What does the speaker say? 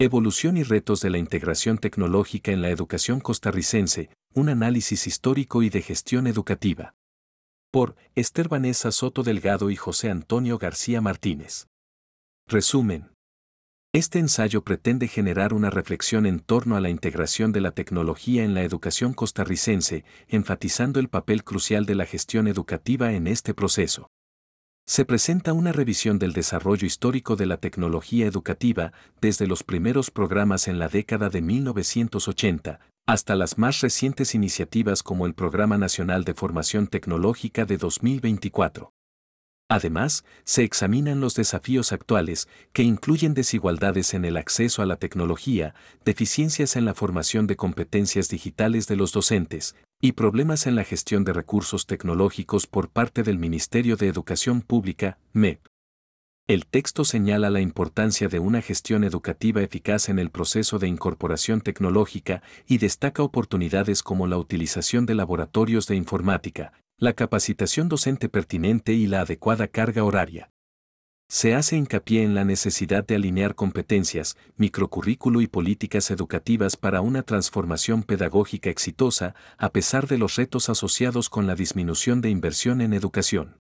Evolución y retos de la integración tecnológica en la educación costarricense, un análisis histórico y de gestión educativa. Por Esther Vanessa Soto Delgado y José Antonio García Martínez. Resumen. Este ensayo pretende generar una reflexión en torno a la integración de la tecnología en la educación costarricense, enfatizando el papel crucial de la gestión educativa en este proceso. Se presenta una revisión del desarrollo histórico de la tecnología educativa desde los primeros programas en la década de 1980 hasta las más recientes iniciativas como el Programa Nacional de Formación Tecnológica de 2024. Además, se examinan los desafíos actuales, que incluyen desigualdades en el acceso a la tecnología, deficiencias en la formación de competencias digitales de los docentes, y problemas en la gestión de recursos tecnológicos por parte del Ministerio de Educación Pública, MEP. El texto señala la importancia de una gestión educativa eficaz en el proceso de incorporación tecnológica y destaca oportunidades como la utilización de laboratorios de informática, la capacitación docente pertinente y la adecuada carga horaria. Se hace hincapié en la necesidad de alinear competencias, microcurrículo y políticas educativas para una transformación pedagógica exitosa, a pesar de los retos asociados con la disminución de inversión en educación.